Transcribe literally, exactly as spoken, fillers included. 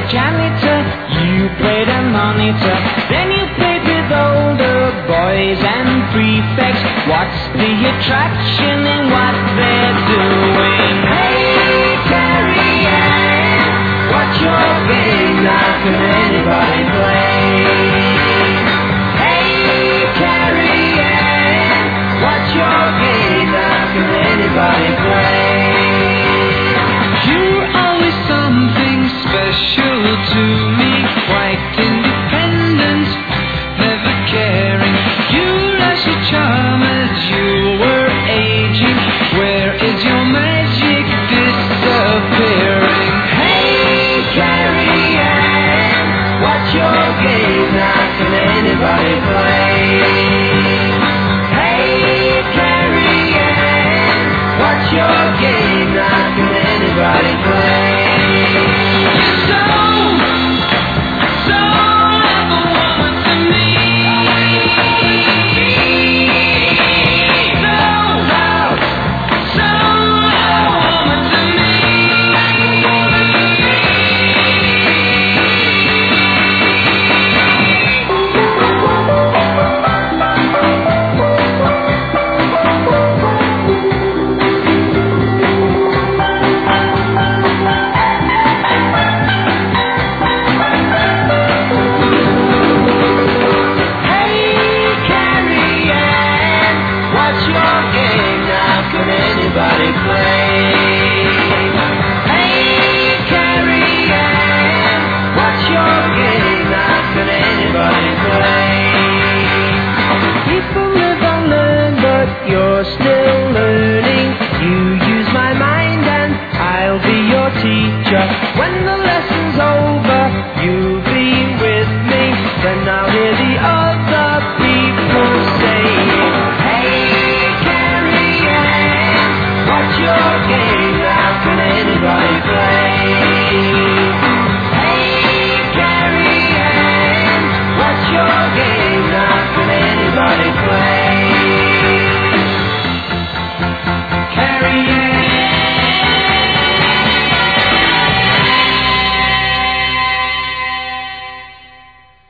janitor, you played a monitor, then you played with older boys and prefects. What's the attraction in what they're doing? Hey, Carrie Ann, what's your game? Now can anybody play? Hey, Carrie Ann, what's your game? Now can anybody play? You're always something special to me, quite independent, never caring. You're as a charm as you were aging. Where is your magic disappearing? Hey, Carrie Ann, what's your game? Now can anybody play? Hey, Carrie Ann, what's your game? Now can anybody play? So, so like a woman to me. So, so like a woman to me. Hey, Carrie Ann, what's your game? Now can anybody play? Hey, Carrie Ann, what's your game? Now can anybody play? People live and learn, but you're still learning. You use my mind and I'll be your teacher. When the lesson's over, you'll be with me. Then I'll hear the other people saying, hey, Carrie Ann, what's your game? Now can anybody play? Hey, Carrie Ann, what's your game? Now can anybody play?